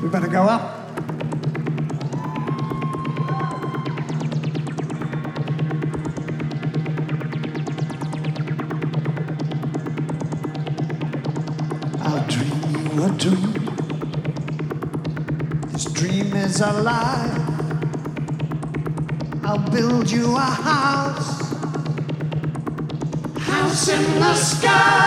We better go up. I'll dream you a dream. This dream is alive. I'll build you a house. House in the sky.